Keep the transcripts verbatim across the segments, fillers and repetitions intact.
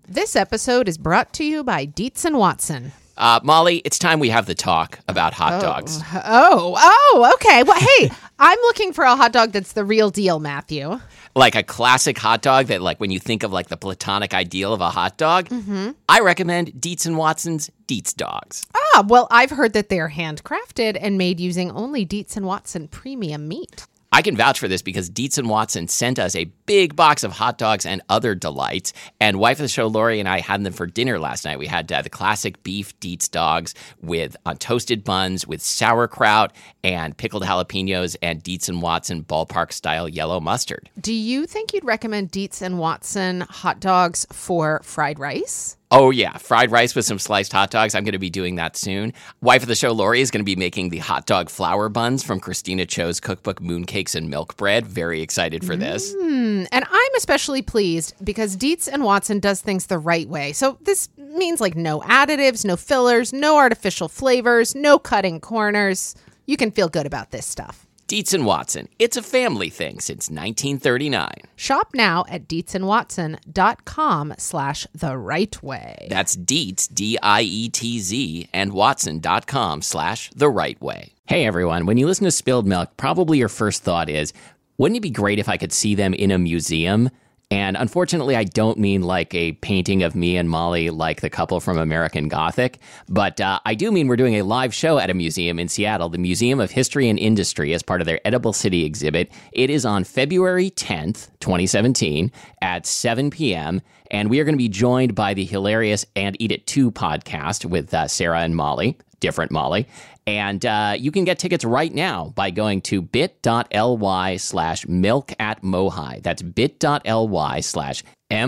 This episode is brought to you by Dietz and Watson. Uh, Molly, it's time we have the talk about hot oh. dogs. Oh, oh, okay. Well, hey, I'm looking for a hot dog that's the real deal, Matthew. Like a classic hot dog that, like, when you think of, like, the platonic ideal of a hot dog, mm-hmm. I recommend Dietz and Watson's Dietz Dogs. Ah, well, I've heard that they're handcrafted and made using only Dietz and Watson premium meat. I can vouch for this because Dietz and Watson sent us a big box of hot dogs and other delights. And wife of the show, Lori, and I had them for dinner last night. We had uh, the classic beef Dietz dogs with uh, toasted buns with sauerkraut and pickled jalapenos and Dietz and Watson ballpark-style yellow mustard. Do you think you'd recommend Dietz and Watson hot dogs for fried rice? Oh, yeah. Fried rice with some sliced hot dogs. I'm going to be doing that soon. Wife of the show, Lori, is going to be making the hot dog flour buns from Christina Cho's cookbook, Mooncakes and Milk Bread. Very excited for this. Mm, and I'm especially pleased because Dietz and Watson does things the right way. So this means like no additives, no fillers, no artificial flavors, no cutting corners. You can feel good about this stuff. Dietz and Watson. It's a family thing since nineteen thirty-nine. Shop now at dietzandwatson.com slash the right way. That's Dietz, D I E T Z, and watson.com slash the right way. Hey, everyone. When you listen to Spilled Milk, probably your first thought is, wouldn't it be great if I could see them in a museum? And unfortunately, I don't mean like a painting of me and Molly like the couple from American Gothic, but uh, I do mean we're doing a live show at a museum in Seattle, the Museum of History and Industry, as part of their Edible City exhibit. It is on February tenth, twenty seventeen at seven p.m., and we are going to be joined by the hilarious And Eat It Too podcast with uh, Sarah and Molly, different Molly. And uh, you can get tickets right now by going to bit.ly slash milk at Mohai. That's bit.ly slash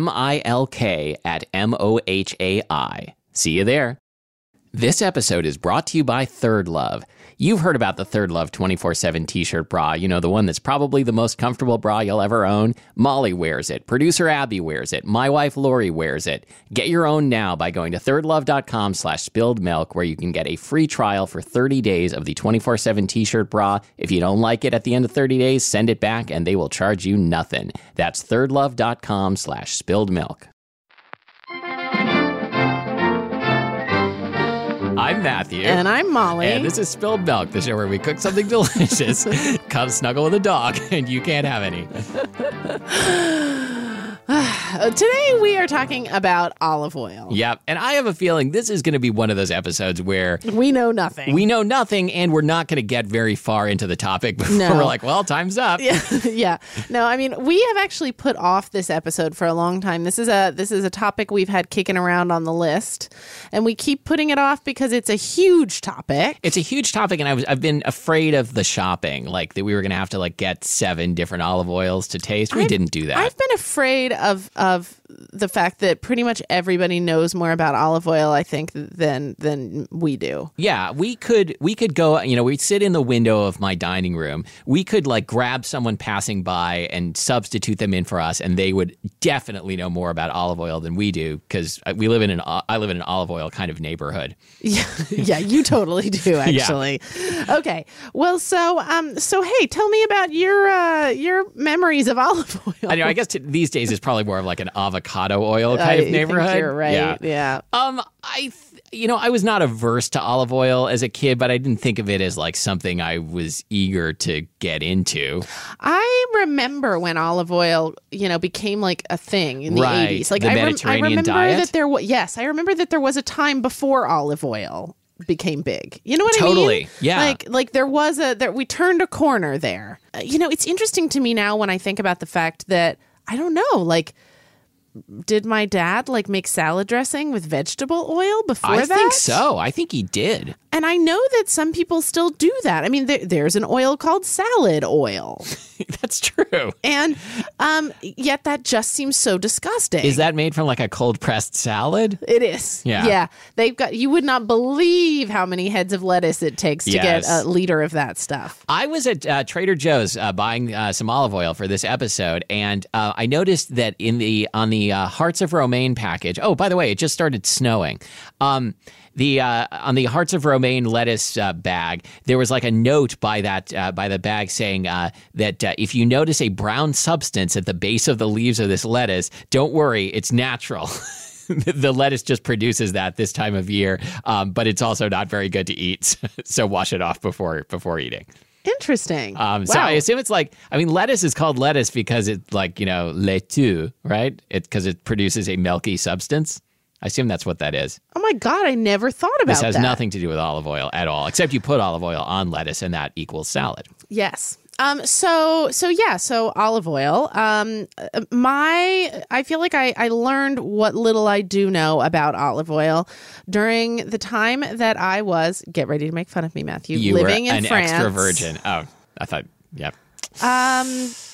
M-I-L-K at M-O-H-A-I. See you there. This episode is brought to you by Third Love. You've heard about the Third Love twenty-four seven t-shirt bra. You know, the one that's probably the most comfortable bra you'll ever own. Molly wears it. Producer Abby wears it. My wife Lori wears it. Get your own now by going to thirdlove.com slash spilled milk, where you can get a free trial for thirty days of the twenty-four seven t-shirt bra. If you don't like it at the end of thirty days, send it back and they will charge you nothing. That's thirdlove.com slash spilled milk. I'm Matthew. And I'm Molly. And this is Spilled Milk, the show where we cook something delicious, come snuggle with a dog, and you can't have any. Today we are talking about olive oil. Yep, and I have a feeling this is going to be one of those episodes where we know nothing. We know nothing, and we're not going to get very far into the topic before no. we're like, well, time's up. Yeah, yeah. No, I mean, we have actually put off this episode for a long time. This is a this is a topic we've had kicking around on the list, and we keep putting it off because it's a huge topic. It's a huge topic, and I was I've been afraid of the shopping, like that we were going to have to like get seven different olive oils to taste. We I've, didn't do that. I've been afraid of of the fact that pretty much everybody knows more about olive oil, I think, than than we do. Yeah, we could we could go, you know, we'd sit in the window of my dining room. We could like grab someone passing by and substitute them in for us, and they would definitely know more about olive oil than we do because we live in an I live in an olive oil kind of neighborhood. Yeah, yeah, you totally do actually. Yeah. Okay, well, so um, so hey, tell me about your uh, your memories of olive oil. I know. I guess t- these days it's probably more of like an avocado oil kind I of neighborhood. Think you're right. Yeah. yeah. Um, I, th- you know, I was not averse to olive oil as a kid, but I didn't think of it as like something I was eager to get into. I remember when olive oil, you know, became like a thing in the right. eighties. Like the I, rem- Mediterranean I remember diet? that there was. Yes, I remember that there was a time before olive oil became big. You know what totally. I mean? Totally. Yeah. Like like there was a there we turned a corner there. Uh, you know, it's interesting to me now when I think about the fact that I don't know, like did my dad like make salad dressing with vegetable oil before I that? I think so. I think he did. And I know that some people still do that. I mean, there, there's an oil called salad oil. That's true. And um, yet that just seems so disgusting. Is that made from like a cold pressed salad? It is. Yeah. Yeah. They've got, you would not believe how many heads of lettuce it takes to yes. get a liter of that stuff. I was at uh, Trader Joe's uh, buying uh, some olive oil for this episode, and uh, I noticed that in the on the uh, Hearts of Romaine package. Oh, by the way, it just started snowing. Um, The uh, on the Hearts of Romaine lettuce uh, bag, there was like a note by that uh, by the bag saying uh, that uh, if you notice a brown substance at the base of the leaves of this lettuce, don't worry, it's natural. the lettuce just produces that this time of year, um, but it's also not very good to eat. So wash it off before before eating. Interesting. Um, wow. So I assume it's like, I mean, lettuce is called lettuce because it's like, you know, laiteux, right? It because it produces a milky substance. I assume that's what that is. Oh my God, I never thought about that. This has that. nothing to do with olive oil at all, except you put olive oil on lettuce and that equals salad. Yes. Um, so, so yeah, so olive oil. Um, my, I feel like I, I learned what little I do know about olive oil during the time that I was, get ready to make fun of me, Matthew, You living were in an France. extra virgin. Oh, I thought, yep. Um,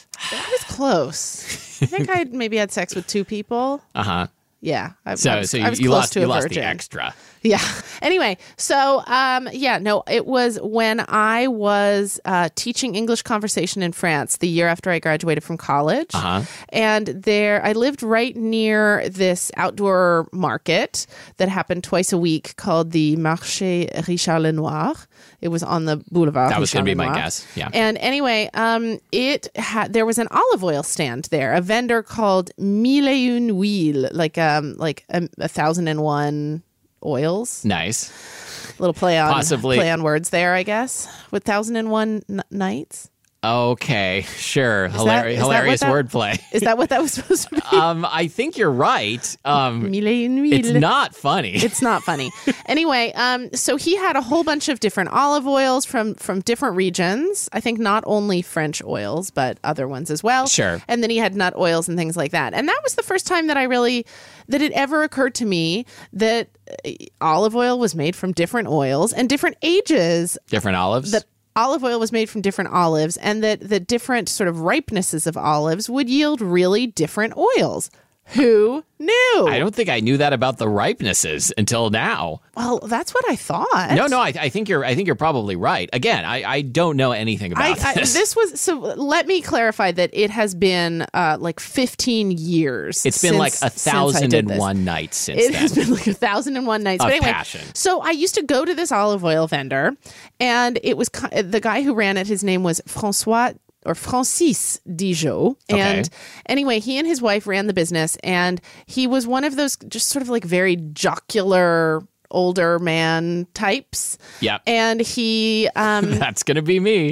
I was close. I think I maybe had sex with two people. Uh-huh. Yeah. I, So, I was, so you, I was you close lost, to you a lost virgin. the extra. Yeah. Anyway, so um, yeah, no, it was when I was uh, teaching English conversation in France the year after I graduated from college. Uh-huh. And there, I lived right near this outdoor market that happened twice a week called the Marché Richard Lenoir. It was on the boulevard. That was going to be my Lenoir. guess. Yeah. And anyway, um, it had there was an olive oil stand there, a vendor called Mille et Une Huile, like um, like a, a thousand and one oils. Nice. Little play on Possibly. play on words there, I guess. With thousand and one n- nights. Okay, sure. that- Hilari- is that hilarious what that- wordplay. Is that what that was supposed to be? um, I think you're right. Um, Mille et Une Huile. it's not funny. It's not funny. Anyway, um, so he had a whole bunch of different olive oils from from different regions. I think not only French oils, but other ones as well. Sure. And then he had nut oils and things like that. And that was the first time that I really, that it ever occurred to me that uh, olive oil was made from different oils and different ages. Different olives? That olive oil was made from different olives, and that the different sort of ripenesses of olives would yield really different oils. Who knew? I don't think I knew that about the ripenesses until now. Well, that's what I thought. No, no, I, I think you're. I think you're probably right. Again, I, I don't know anything about I, I, this. this was so. Let me clarify that it has been uh, like fifteen years. It's been since- like a since I thousand did and this. one nights since It then. has been like a thousand and one nights. Of but anyway, passion. so I used to go to this olive oil vendor, and it was ki- the guy who ran it. His name was Francois. Or Francis Dijon. And Okay. anyway, he and his wife ran the business, and he was one of those just sort of like very jocular older man types. Yep. And he um That's gonna be me.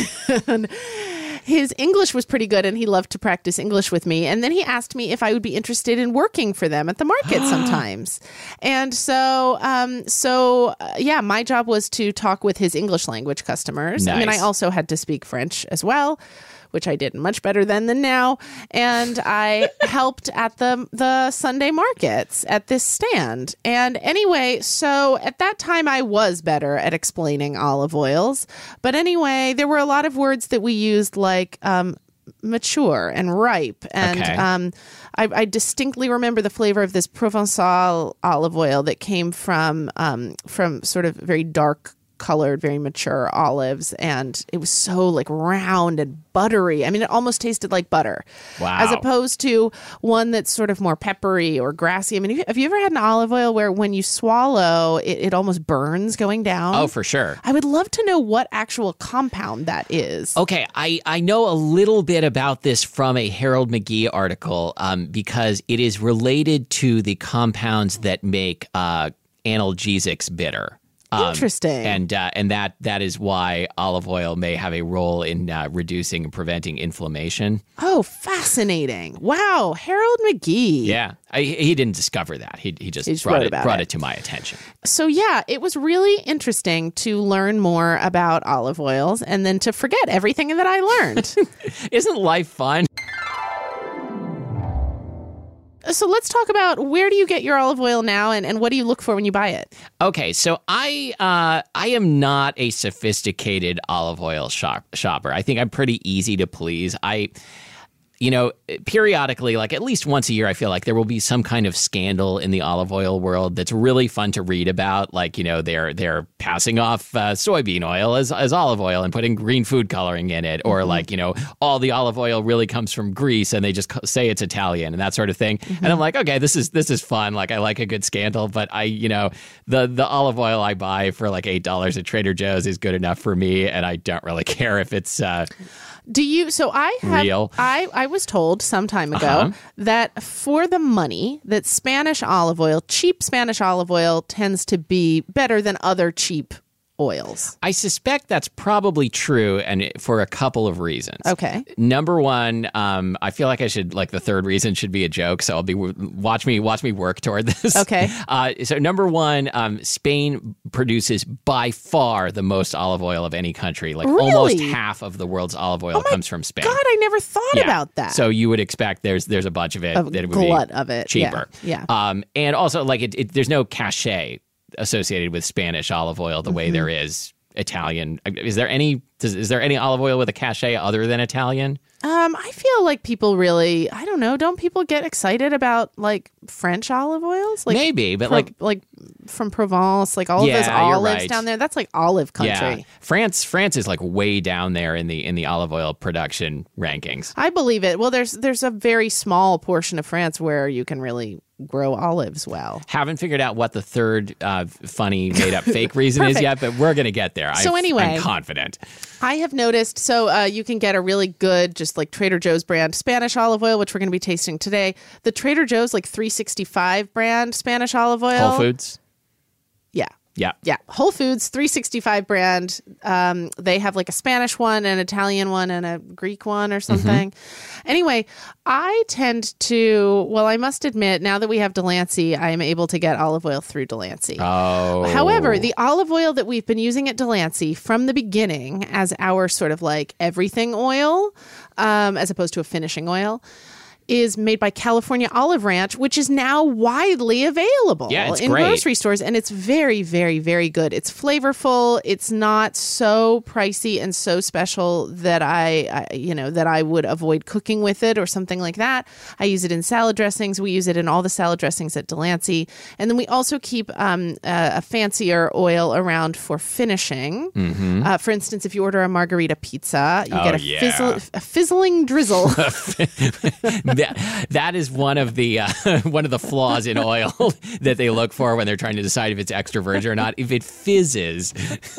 his English was pretty good, and he loved to practice English with me. And then he asked me if I would be interested in working for them at the market sometimes. And so, um, so uh, yeah, my job was to talk with his English language customers. I mean, I Nice. also had to speak French as well, which I did much better then than now. And I helped at the the Sunday markets at this stand. And anyway, so at that time I was better at explaining olive oils. But anyway, there were a lot of words that we used like um, mature and ripe. And Okay. um, I, I distinctly remember the flavor of this Provençal olive oil that came from um, from sort of very dark colored, very mature olives, and it was so like round and buttery. I mean, it almost tasted like butter. Wow. As opposed to one that's sort of more peppery or grassy. I mean, have you, have you ever had an olive oil where when you swallow, it, it almost burns going down? Oh, for sure. I would love to know what actual compound that is. Okay, I, I know a little bit about this from a Harold McGee article um, because it is related to the compounds that make uh, analgesics bitter. Um, Interesting. And uh, and that that is why olive oil may have a role in uh, reducing and preventing inflammation. Oh, fascinating. Wow. Harold McGee. Yeah, I, he didn't discover that. He he just, He just brought wrote it about brought it. it to my attention. So yeah, it was really interesting to learn more about olive oils and then to forget everything that I learned. Isn't life fun? So let's talk about where do you get your olive oil now, and, and what do you look for when you buy it? Okay, so I uh, I am not a sophisticated olive oil shop, shopper. I think I'm pretty easy to please. I, you know, periodically, like at least once a year, I feel like there will be some kind of scandal in the olive oil world that's really fun to read about. Like, you know, they're they're passing off uh, soybean oil as, as olive oil and putting green food coloring in it. Or like, you know, all the olive oil really comes from Greece and they just co- say it's Italian and that sort of thing. And I'm like, okay, this is this is fun. Like, I like a good scandal. But I, you know, the, the olive oil I buy for like eight dollars at Trader Joe's is good enough for me. And I don't really care if it's... Uh, Do you? So I have. Real. I I was told some time ago Uh-huh. that for the money, that Spanish olive oil, cheap Spanish olive oil, tends to be better than other cheap oils. I suspect that's probably true, and it- for a couple of reasons. Okay. Number one, um, I feel like I should like the third reason should be a joke, so I'll be watch me watch me work toward this. Okay. Uh, so number one, um, Spain produces by far the most olive oil of any country. Like Really? almost half of the world's olive oil comes from Spain. God, I never thought Yeah. about that. So you would expect there's there's a bunch of it A that it would glut be of it. cheaper. Yeah. Um, and also like it, it, there's no cachet associated with Spanish olive oil the Mm-hmm. way there is Italian. Is there any does, is there any olive oil with a cachet other than Italian? Um, I feel like people really, I don't know, don't people get excited about like French olive oils? Like Maybe, but Pro- like like from Provence, like all Yeah, of those you're olives right. down there. That's like olive country. yeah, France France is like way down there in the in the olive oil production rankings. I believe it. Well, there's there's a very small portion of France where you can really grow olives well. Haven't figured out what the third uh, funny made up fake reason is Perfect. yet, but we're gonna get there. So I, anyway. I'm confident. I have noticed, so uh, you can get a really good, just like Trader Joe's brand Spanish olive oil, which we're going to be tasting today. The Trader Joe's like three sixty-five brand Spanish olive oil. Whole Foods. Yeah. Yeah. Yeah, Whole Foods three sixty-five brand. Um, they have like a Spanish one, an Italian one, and a Greek one or something. Anyway, I tend to, well, I must admit, now that we have Delancey, I am able to get olive oil through Delancey. Oh. However, the olive oil that we've been using at Delancey from the beginning as our sort of like everything oil, um, as opposed to a finishing oil, is made by California Olive Ranch, which is now widely available Yeah, it's in great. grocery stores. And it's very, very, very good. It's flavorful. It's not so pricey and so special that I, I, you know, that I would avoid cooking with it or something like that. I use it in salad dressings. We use it in all the salad dressings at Delancey. And then we also keep um, a, a fancier oil around for finishing. Uh, for instance, if you order a margarita pizza, you Oh, get a, yeah. fizzle, a fizzling drizzle. that, that is one of the uh, one of the flaws in oil that they look for when they're trying to decide if it's extra virgin or not. If it fizzes,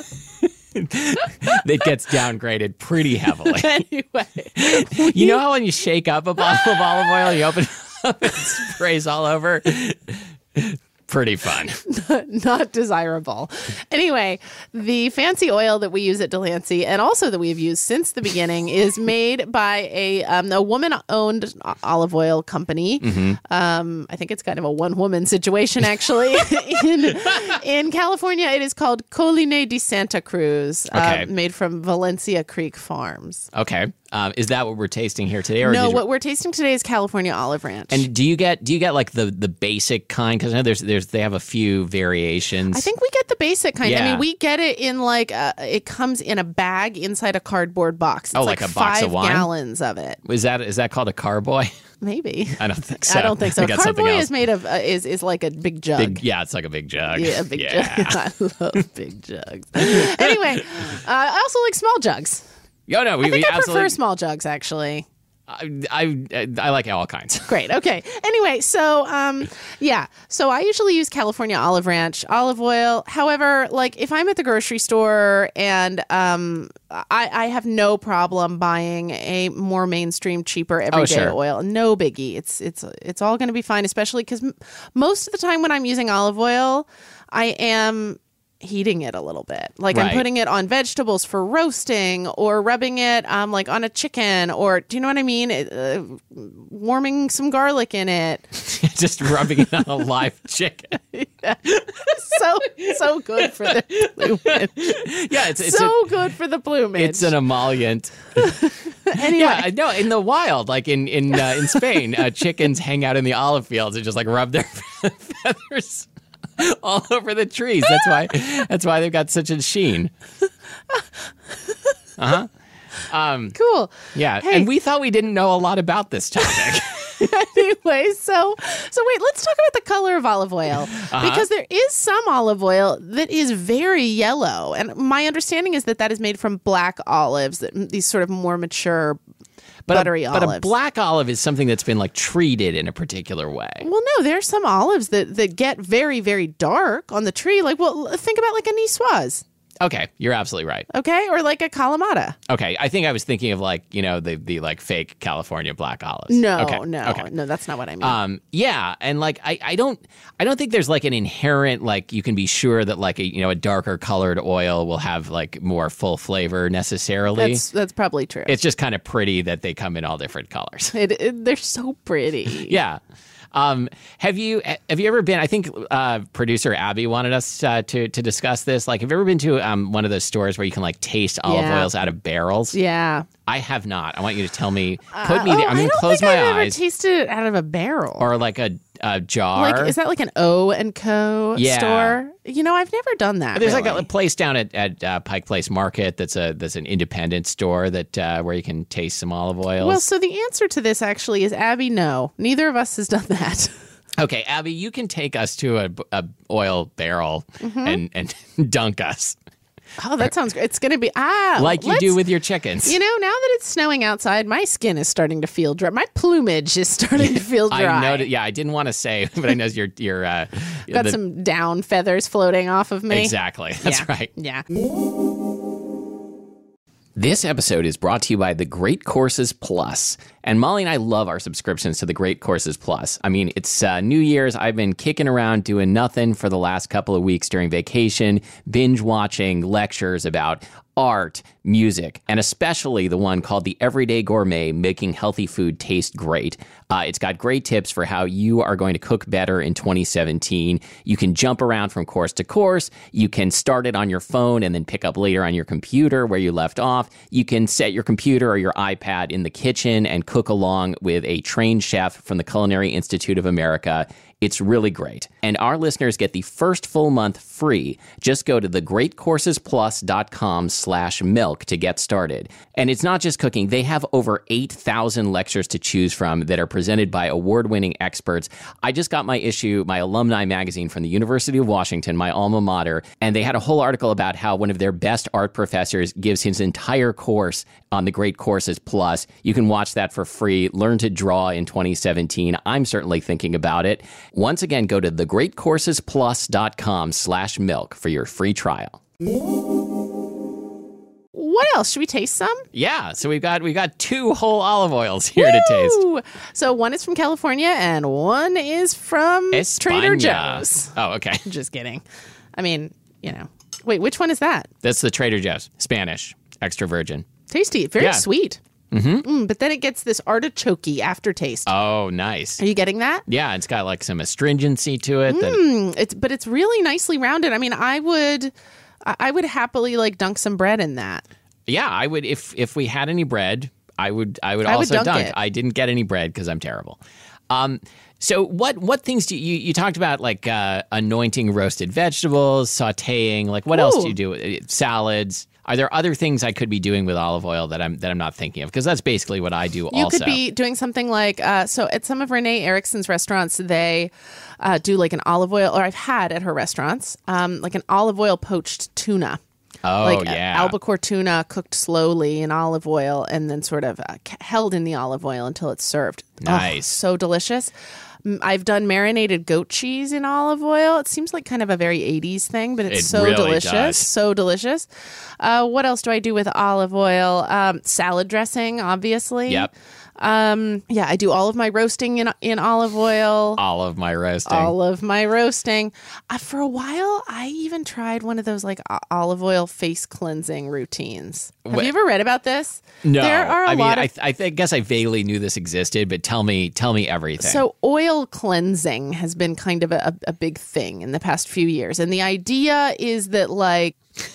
it gets downgraded pretty heavily. Anyway, You know how when you shake up a bottle of olive oil, you open it up and it sprays all over? Pretty fun. not desirable. Anyway, the fancy oil that we use at Delancey and also that we have used since the beginning is made by a um, a woman-owned olive oil company. Um, I think it's kind of a one-woman situation, actually. in in California, it is called Colline de Santa Cruz, Okay. uh, made from Valencia Creek Farms. Okay. Um, is that what we're tasting here today? Or No, did you- what we're tasting today is California Olive Ranch. and do you get do you get like the the basic kind? Because I know there's there's they have a few variations. I think we get the basic kind. I Yeah. mean, we get it in like a, it comes in a bag inside a cardboard box. It's Oh, like, like a box five of wine? gallons of it. is that is that called a carboy? Maybe. I don't think so. I don't think so. I got something Carboy else. is made of uh, is is like a big jug. Big, yeah, it's like a big jug. Yeah, a big yeah. jug. I love big jugs. Anyway, uh, I also like small jugs. Yo, no, we, I think we I absolutely. prefer small jugs, actually. I, I I like all kinds. Great. Okay. Anyway, so um, yeah. So I usually use California Olive Ranch olive oil. However, like if I'm at the grocery store and um, I, I have no problem buying a more mainstream, cheaper, everyday sure. oil. No biggie. It's it's it's all going to be fine. Especially because m- most of the time when I'm using olive oil, I am heating it a little bit. Like Right. I'm putting it on vegetables for roasting or rubbing it um, like on a chicken or do you know what I mean? It, uh, warming some garlic in it. Just rubbing it on a live chicken. So, so good for the plumage. Yeah, it's it's so a, good for the plumage. it's an emollient. anyway. Yeah, I know. In the wild, like in in uh, in Spain, uh, chickens hang out in the olive fields and just like rub their feathers all over the trees. That's why. That's why they've got such a sheen. Uh huh. Cool. Yeah, Hey. and we thought we didn't know a lot about this topic. Anyway, so so wait, let's talk about the color of olive oil Uh-huh. because there is some olive oil that is very yellow, and my understanding is that that is made from black olives, that these sort of more mature, But buttery a, but olives. a black olive is something that's been like treated in a particular way. Well, no, there's some olives that that get very very dark on the tree. Like, well, think about like a Niçoise. Okay, you're absolutely right. Okay, or like a Kalamata. Okay, I think I was thinking of like, you know, the the like fake California black olives. No, okay. no, okay. no, that's not what I mean. Um, yeah, and like I, I don't I don't think there's like an inherent like you can be sure that like a you know a darker colored oil will have like more full flavor necessarily. That's that's probably true. It's just kind of pretty that they come in all different colors. It, it, they're so pretty. Yeah. Um, have you have you ever been? I think uh, producer Abby wanted us uh, to to discuss this. Like, have you ever been to um, one of those stores where you can like taste olive Yeah. oils out of barrels? Yeah. I have not. I want you to tell me. Put me Uh, there. oh, I'm going I to don't close think my I've eyes. Ever tasted it out of a barrel. Or like a, a jar. Like, is that like an O and Co Yeah. store? You know, I've never done that. There's really. like a place down at, at uh, Pike Place Market that's a that's an independent store that uh, where you can taste some olive oils. Well, so the answer to this actually is Abby. No, neither of us has done that. Okay, Abby, you can take us to a, a oil barrel Mm-hmm. and, and dunk us Oh, that sounds great. It's going to be ah like you let's- do with your chickens. You know, now that it's snowing outside, my skin is starting to feel dry. My plumage is starting to feel dry. I know. That, yeah, I didn't want to say, but I know your your uh, Got the- some down feathers floating off of me. exactly. That's Yeah. right. Yeah. This episode is brought to you by The Great Courses Plus. And Molly and I love our subscriptions to The Great Courses Plus. I mean, it's uh, New Year's. I've been kicking around doing nothing for the last couple of weeks during vacation, binge watching lectures about art, music, and especially the one called The Everyday Gourmet, Making Healthy Food Taste Great. Uh, it's got great tips for how you are going to cook better in twenty seventeen. You can jump around from course to course. You can start it on your phone and then pick up later on your computer where you left off. You can set your computer or your iPad in the kitchen and cook along with a trained chef from the Culinary Institute of America. It's really great. And our listeners get the first full month free. Just go to thegreatcoursesplus.com slash milk to get started. And it's not just cooking. They have over eight thousand lectures to choose from that are presented by award-winning experts. I just got my issue, my alumni magazine from the University of Washington, my alma mater, and they had a whole article about how one of their best art professors gives his entire course on the Great Courses Plus. You can watch that for free. Learn to draw in twenty seventeen. I'm certainly thinking about it. Once again, go to thegreatcoursesplus.com slash milk for your free trial. What else? Should we taste some? Yeah, so we've got we've got two whole olive oils here to taste. Woo! So one is from California and one is from Trader España. Joe's. Oh, okay. Just kidding. I mean, you know. Wait, which one is that? That's the Trader Joe's. Spanish. Extra virgin. Tasty. Very Yeah. sweet. Mm-hmm. Mm, but then it gets this artichoke aftertaste. Oh, nice. Are you getting that? Yeah, it's got like some astringency to it. That, Mm, it's but it's really nicely rounded. I mean, I would I I would happily like dunk some bread in that. yeah, I would if if we had any bread, I would I would I would also dunk dunk. it. I didn't get any bread because I'm terrible. Um, so what what things do you you talked about like uh, anointing roasted vegetables, sautéing, like what else do Ooh. you do? Uh, Salads. Are there other things I could be doing with olive oil that I'm that I'm not thinking of? Because that's basically what I do You also. could be doing something like uh, so at some of Renee Erickson's restaurants, they uh, do like an olive oil, or I've had at her restaurants, um, like an olive oil poached tuna. oh, like uh, yeah. albacore tuna cooked slowly in olive oil and then sort of uh, c- held in the olive oil until it's served. Oh, Nice. so delicious. Mm, I've done marinated goat cheese in olive oil. It seems like kind of a very eighties thing, but it's It so really delicious. does. So delicious. Uh, what else do I do with olive oil? Um, salad dressing, obviously. Yep. Um, yeah, I do all of my roasting in in olive oil. All of my roasting. All of my roasting. Uh, for a while, I even tried one of those like o- olive oil face cleansing routines. Have Wh- you ever read about this? no, there are a I mean, lot I, of. th- I th- guess I vaguely knew this existed, but tell me, tell me everything. So oil cleansing has been kind of a, a big thing in the past few years, and the idea is that like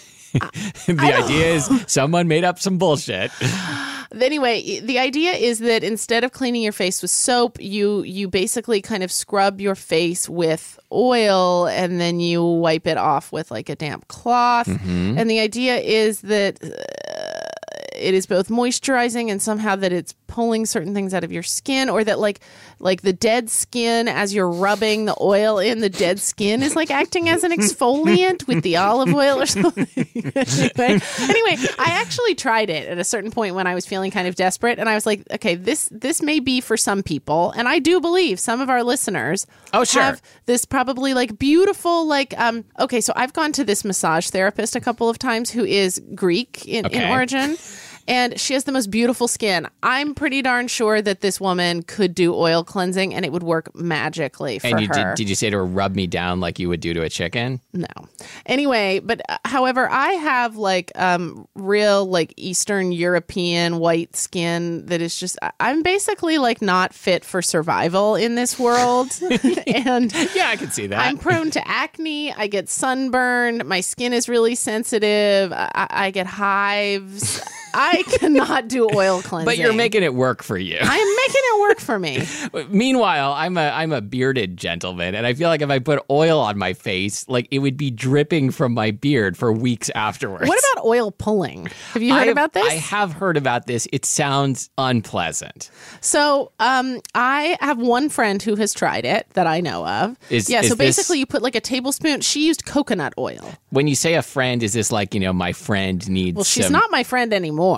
the idea is someone made up some bullshit. anyway, the idea is that instead of cleaning your face with soap, you you basically kind of scrub your face with oil and then you wipe it off with like a damp cloth. And the idea is that uh, it is both moisturizing and somehow that it's pulling certain things out of your skin, or that like like the dead skin, as you're rubbing the oil in, the dead skin is like acting as an exfoliant with the olive oil or something. anyway, anyway, I actually tried it at a certain point when I was feeling kind of desperate, and I was like, okay, this this may be for some people, and I do believe some of our listeners oh, sure. have this probably like beautiful, like, um, okay, so I've gone to this massage therapist a couple of times who is Greek in, okay. in origin. And she has the most beautiful skin. I'm pretty darn sure that this woman could do oil cleansing and it would work magically for and you, her. Did, did you say to her, rub me down like you would do to a chicken? No. Anyway, but uh, however, I have like um, real like Eastern European white skin that is just, I'm basically like not fit for survival in this world. and yeah, I can see that. I'm prone to acne. I get sunburned. My skin is really sensitive. I, I get hives. I cannot do oil cleansing. But you're making it work for you. I am making it work for me. Meanwhile, I'm a I'm a bearded gentleman, and I feel like if I put oil on my face, like it would be dripping from my beard for weeks afterwards. What about oil pulling? Have you heard I've, about this? I have heard about this. It sounds unpleasant. So um, I have one friend who has tried it that I know of. Is, yeah, is so this, basically you put like a tablespoon. She used coconut oil. When you say a friend, is this like, you know, my friend needs Well, she's some... not my friend anymore.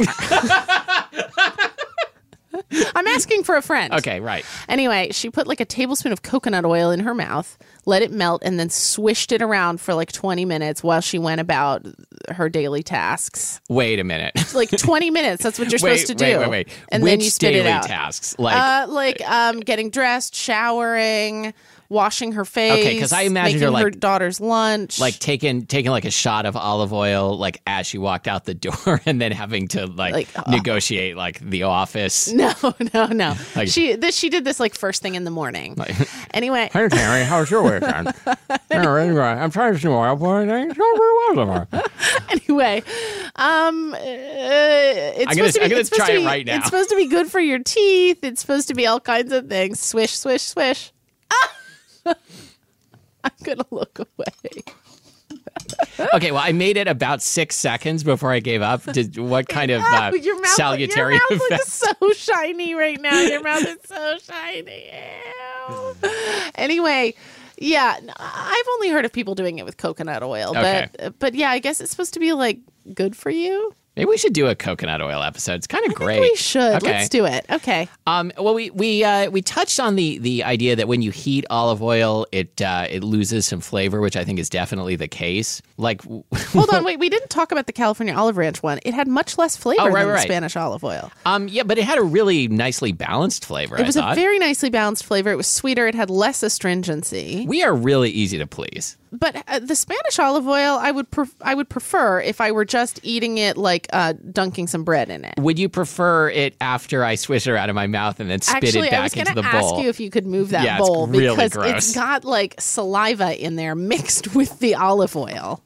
I'm asking for a friend. Okay, right. Anyway, she put like a tablespoon of coconut oil in her mouth, let it melt, and then swished it around for like twenty minutes while she went about her daily tasks. Wait a minute. Like twenty minutes. That's what you're wait, supposed to wait, do. Wait, wait, And Which then you spit daily it out. tasks? Like, uh, like um, getting dressed, showering, washing her face. Okay, 'cause I imagine making you're, like- her daughter's lunch. like taking taking like a shot of olive oil like as she walked out the door, and then having to like, Like, uh, negotiate like the office. no, no, no. Like- she this she did this like first thing in the morning. Like, Anyway, hey Terry, how's your weekend? Anyway, I'm trying to see oil pouring. It's going very well tomorrow. anyway, um, uh, it's I'm gonna- supposed to be. I'm gonna it's supposed try to it be- right now. It's supposed to be good for your teeth. It's supposed to be all kinds of things. Swish, swish, swish. Ah! I'm gonna look away. Okay, well, I made it about six seconds before I gave up. Did what kind of uh, your mouth, salutary your mouth effect? looks so shiny right now. Your mouth is so shiny. Ew. Anyway, yeah, n- I've only heard of people doing it with coconut oil, Okay. but but yeah, I guess it's supposed to be like good for you. Maybe we should do a coconut oil episode. It's kind of great. We should. Okay. Let's do it. Okay. Um, well, we we uh, we touched on the the idea that when you heat olive oil, it uh, it loses some flavor, which I think is definitely the case. Like, Hold on, wait. We didn't talk about the California Olive Ranch one. It had much less flavor Oh, right, than right. the Spanish olive oil. um, yeah, but it had a really nicely balanced flavor. It was I a thought. very nicely balanced flavor. It was sweeter. It had less astringency. We are really easy to please. But uh, the Spanish olive oil, I would pref- I would prefer if I were just eating it like uh, dunking some bread in it. Would you prefer it after I swish it out of my mouth and then spit Actually, it I was back going into to the ask bowl? you if you could move that Yeah, it's bowl really because gross. it's got like saliva in there mixed with the olive oil.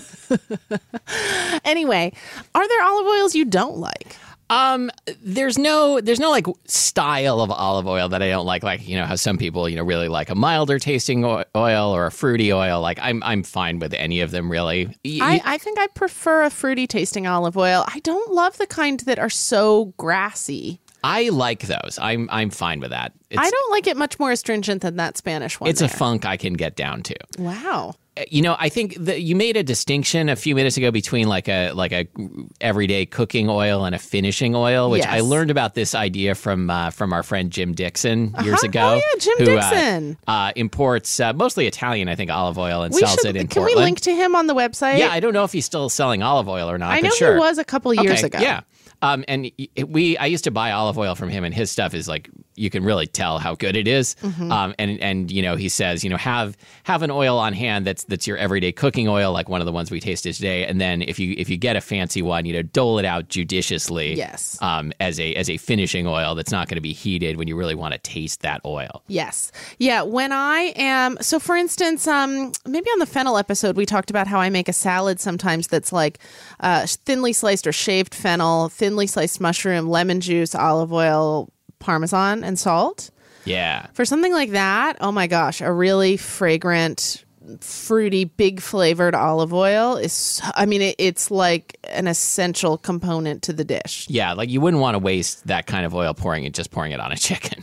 Anyway, are there olive oils you don't like? Um, there's no, there's no like style of olive oil that I don't like. Like, you know, how some people, you know, really like a milder tasting o- oil or a fruity oil. Like, I'm, I'm fine with any of them, really. Y- I, I think I prefer a fruity tasting olive oil. I don't love the kind that are so grassy. I like those. I'm, I'm fine with that. It's, I don't like it much more astringent than that Spanish one. It's a there. funk I can get down to. Wow. You know, I think that you made a distinction a few minutes ago between like a like a everyday cooking oil and a finishing oil, which Yes. I learned about this idea from uh, from our friend Jim Dixon years Uh-huh. ago. Oh, yeah, Jim who, Dixon. Uh, uh, imports uh, mostly Italian, I think, olive oil and We sells should, it in can Portland. we link to him on the website? Yeah, I don't know if he's still selling olive oil or not. I know but sure. he was a couple years Okay, ago. Yeah. Um, and it, we, I used to buy olive oil from him, and his stuff is like you can really tell how good it is. Mm-hmm. Um, and and you know he says you know have have an oil on hand that's that's your everyday cooking oil, like one of the ones we tasted today. And then if you if you get a fancy one, you know dole it out judiciously. Yes. Um, as a as a finishing oil that's not going to be heated when you really want to taste that oil. Yes. Yeah. When I am, so for instance, um, maybe on the fennel episode, we talked about how I make a salad sometimes that's like uh, thinly sliced or shaved fennel, thinly sliced mushroom, lemon juice, olive oil, Parmesan, and salt. Yeah. For something like that, oh my gosh, a really fragrant fruity, big flavored olive oil is, so, I mean, it, it's like an essential component to the dish. Yeah, like you wouldn't want to waste that kind of oil pouring it, just pouring it on a chicken.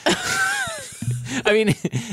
I mean...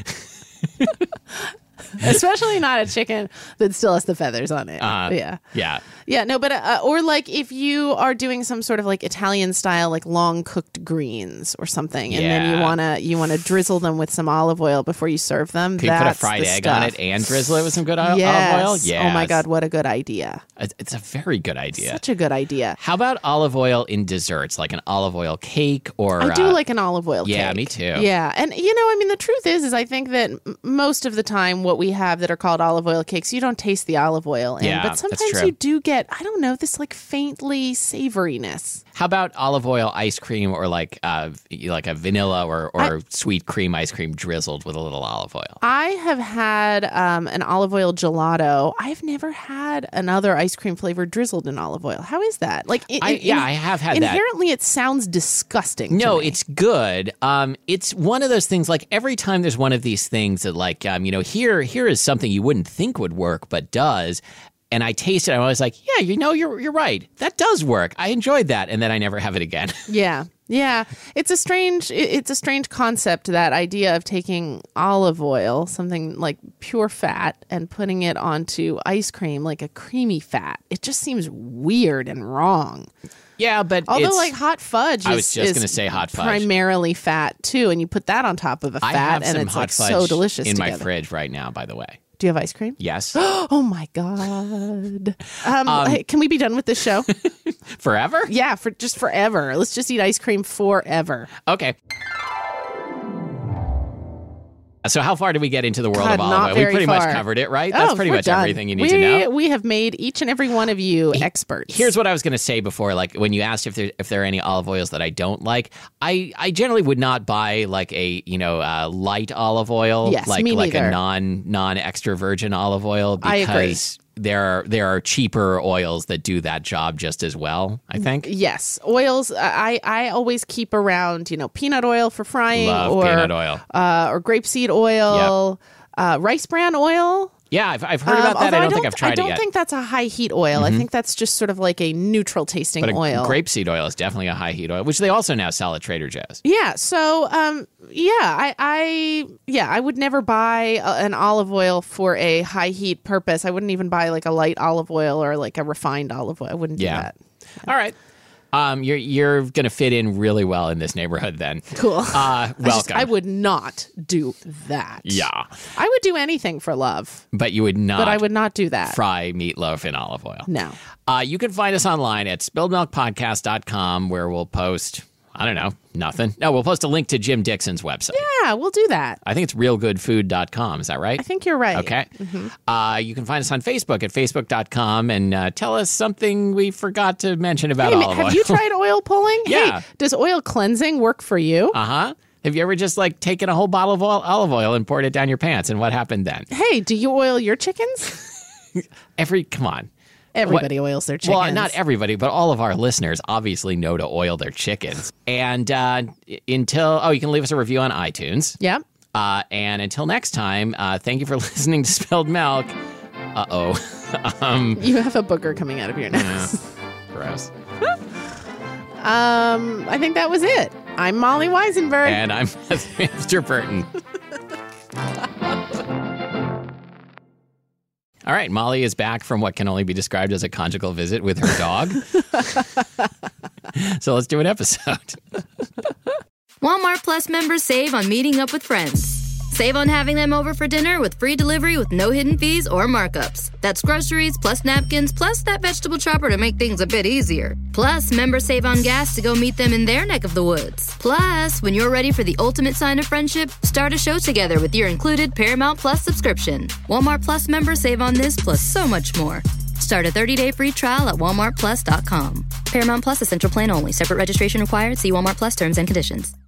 Especially not a chicken that still has the feathers on it. Uh, yeah. Yeah. Yeah, no, but, uh, or like if you are doing some sort of like Italian style, like long cooked greens or something, and Yeah. then you want to, you want to drizzle them with some olive oil before you serve them. Can you put a that's fried the egg stuff. on it and drizzle it with some good o- Yes. olive oil? Yeah. Oh my God, what a good idea. It's a very good idea. Such a good idea. How about olive oil in desserts, like an olive oil cake or... I do uh, like an olive oil cake. yeah, me too. Yeah. And, you know, I mean, the truth is, is I think that m- most of the time what we have that are called olive oil cakes, you don't taste the olive oil in. Yeah, but that's sometimes true. you do get, I don't know, this like faintly savoriness. How about olive oil ice cream or like uh, like a vanilla or, or I- sweet cream ice cream drizzled with a little olive oil? I have had um, an olive oil gelato. I've never had another ice cream flavor drizzled in olive oil. How is that? Like, it, I- it- yeah, in- I have had that. Inherently, it sounds disgusting. to No, me. it's good. Um, it's one of those things. Like every time there's one of these things that, like, um, you know, here here is something you wouldn't think would work, but does. And I taste it. I'm always like, yeah, you know, you're you're right. That does work. I enjoyed that, and then I never have it again. Yeah. Yeah. It's a strange it- it's a strange concept, that idea of taking olive oil, something like pure fat, and putting it onto ice cream like a creamy fat. It just seems weird and wrong. Yeah, but Although it's, like hot fudge is, I was just is gonna say hot fudge. primarily fat too, and you put that on top of a I fat have and some it's hot like fudge so delicious in my together. fridge right now. By the way, Do you have ice cream? yes, Oh my God. Um, hey, can we be done with this show? forever. Yeah, for just forever. Let's just eat ice cream forever. Okay. So how far did we get into the world God, of olive not oil? We very pretty much far. covered it, right? That's Oh, pretty we're much done. everything you need we, to know. We have made each and every one of you experts. Here's what I was going to say before, like when you asked if there if there are any olive oils that I don't like. I, I generally would not buy like a you know uh, light olive oil, Yes, like me like neither. a non non extra virgin olive oil, I agree. because there are there are cheaper oils that do that job just as well. I think. Yes, oils. I I always keep around, you know, peanut oil for frying, Love or peanut oil. uh, or grapeseed oil, uh, rice bran oil. Yeah, I've, I've heard Um, about that. although I don't think I've tried I don't it yet. think that's a high heat oil. I think that's just sort of like a neutral tasting but a oil. grapeseed oil is definitely a high heat oil, which they also now sell at Trader Joe's. Yeah. So, um, yeah, I, I, yeah, I would never buy a, an olive oil for a high heat purpose. I wouldn't even buy like a light olive oil or like a refined olive oil. I wouldn't do Yeah. that. All right. Um, you're you're gonna fit in really well in this neighborhood then. Cool. Uh, I just- welcome. I would not do that. Yeah, I would do anything for love, but you would not. but I would not do that. fry meatloaf in olive oil. No. Uh, you can find us online at spilled milk podcast dot com, where we'll post, I don't know, nothing. No, we'll post a link to Jim Dixon's website. Yeah, we'll do that. I think it's real good food dot com. Is that right? I think you're right. Okay. Uh, you can find us on Facebook at facebook dot com and uh, tell us something we forgot to mention about Hey, ma- olive have oil. you tried oil pulling? Yeah. Hey, does oil cleansing work for you? Uh huh. Have you ever just like taken a whole bottle of oil, olive oil and poured it down your pants? And what happened then? Hey, do you oil your chickens? Every, come on. Everybody oils their chickens. Well, not everybody, but all of our listeners obviously know to oil their chickens. And uh, until, oh, you can leave us a review on iTunes. Yeah. Uh, and until next time, uh, thank you for listening to Spilled Milk. Uh oh. um, You have a booger coming out of your nose. gross. Um, I think that was it. I'm Molly Weisenberg. And I'm Mister Burton. All right, Molly is back from what can only be described as a conjugal visit with her dog. So let's do an episode. Walmart Plus members save on meeting up with friends. Save on having them over for dinner with free delivery with no hidden fees or markups. That's groceries, plus napkins, plus that vegetable chopper to make things a bit easier. Plus, members save on gas to go meet them in their neck of the woods. Plus, when you're ready for the ultimate sign of friendship, start a show together with your included Paramount Plus subscription. Walmart Plus members save on this plus so much more. Start a thirty-day free trial at walmart plus dot com. Paramount Plus Essential Plan only. Separate registration required. See Walmart Plus terms and conditions.